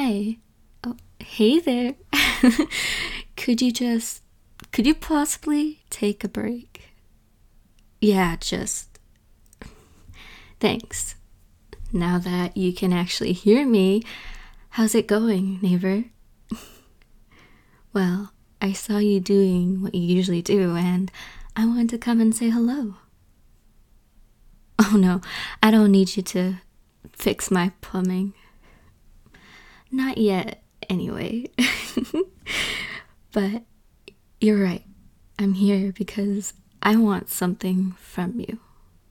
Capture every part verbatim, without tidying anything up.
Hi. Oh, hey there. Could you just, could you possibly take a break? Yeah, just, thanks. Now that you can actually hear me, how's it going, neighbor? Well, I saw you doing what you usually do, and I wanted to come and say hello. Oh no, I don't need you to fix my plumbing. Not yet, anyway. But you're right. I'm here because I want something from you.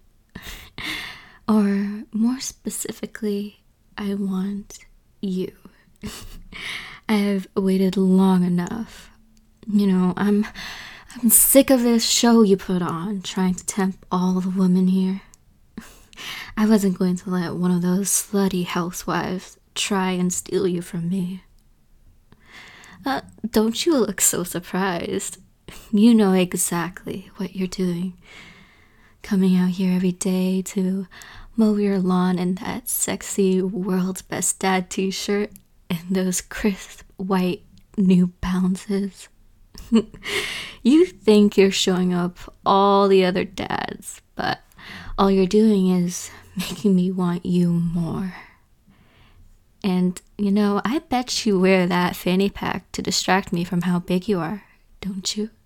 Or more specifically, I want you. I've waited long enough. You know, I'm I'm sick of this show you put on, trying to tempt all the women here. I wasn't going to let one of those slutty housewives try and steal you from me. Uh, don't you look so surprised? You know exactly what you're doing. Coming out here every day to mow your lawn in that sexy world's best dad t-shirt and those crisp white New Balances. You think you're showing up all the other dads, but all you're doing is making me want you more. And, you know, I bet you wear that fanny pack to distract me from how big you are, don't you?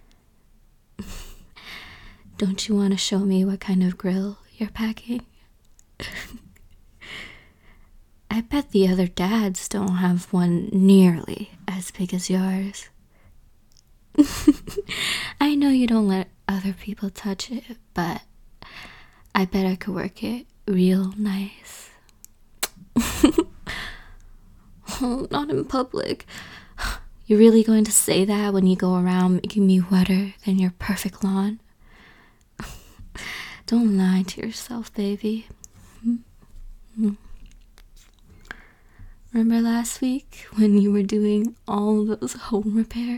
Don't you want to show me what kind of grill you're packing? I bet the other dads don't have one nearly as big as yours. I know you don't let other people touch it, but I bet I could work it real nice. Oh, not in public. You're really going to say that when you go around making me wetter than your perfect lawn? Don't lie to yourself, baby. Remember last week when you were doing all those home repairs?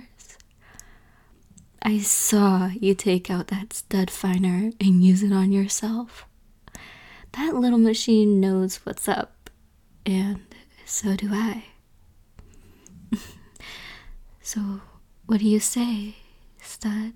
I saw you take out that stud finder and use it on yourself. That little machine knows what's up, and so do I. So, what do you say, stud?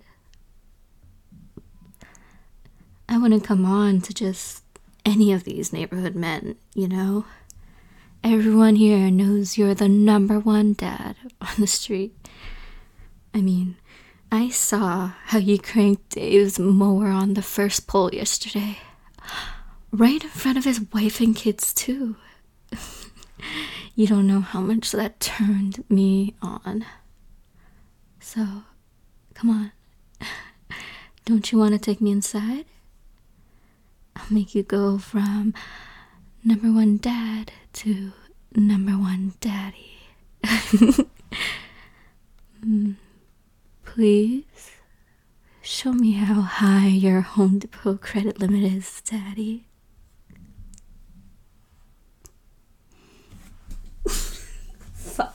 I wouldn't come on to just any of these neighborhood men, you know? Everyone here knows you're the number one dad on the street. I mean, I saw how you cranked Dave's mower on the first pole yesterday. Right in front of his wife and kids, too. You don't know how much that turned me on. So, come on. Don't you want to take me inside? I'll make you go from number one dad to number one daddy. mm, please, show me how high your Home Depot credit limit is, daddy. Fuck.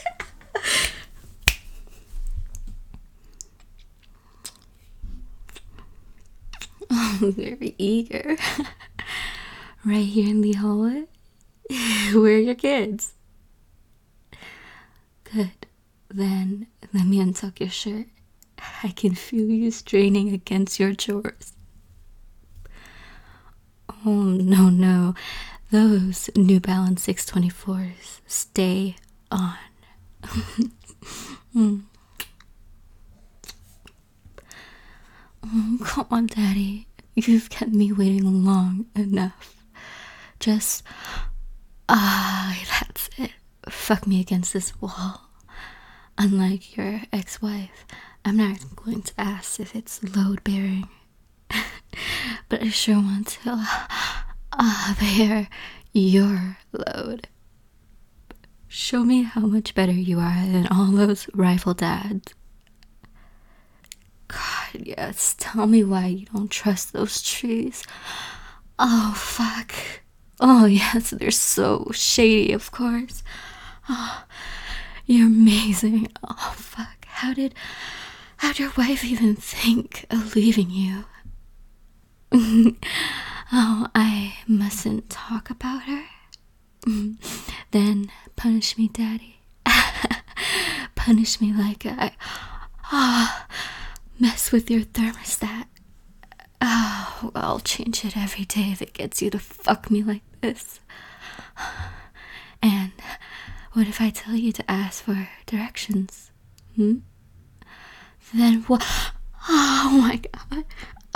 Oh, very eager. Right here in the hallway? Where are your kids? Good. Then let me untuck your shirt. I can feel you straining against your chores. Oh, no, no. Those New Balance six twenty-fours stay on. mm. Oh, come on, Daddy. You've kept me waiting long enough. Just, ah, that's it. Fuck me against this wall. Unlike your ex-wife, I'm not going to ask if it's load-bearing. But I sure want to ah, bear your load. Show me how much better you are than all those rival dads. God, yes, tell me why you don't trust those trees. Oh, fuck. Oh, yes, they're so shady, of course. Oh, you're amazing. Oh, fuck. How did, how did your wife even think of leaving you? Oh, I mustn't talk about her? Then punish me, Daddy. Punish me like I ah mess with your thermostat. Oh, I'll change it every day if it gets you to fuck me like this. And what if I tell you to ask for directions? Hmm? Then what? Oh my god.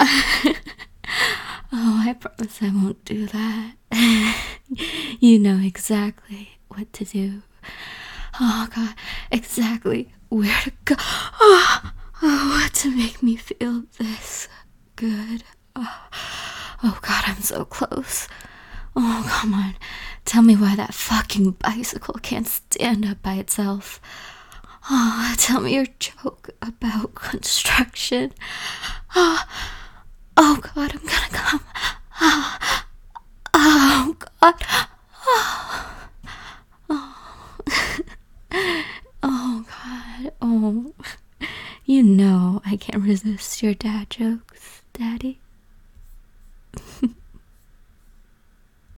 Oh, I promise I won't do that. You know exactly what to do. Oh god, exactly where to go. Oh, oh what to make me feel this good. Oh, oh god, I'm so close. Oh, come on. Tell me why that fucking bicycle can't stand up by itself. Oh, tell me your joke about construction. Oh, oh god, I'm gonna come. Oh, oh god. Oh, oh. Oh god. Oh. You know I can't resist your dad jokes, Daddy.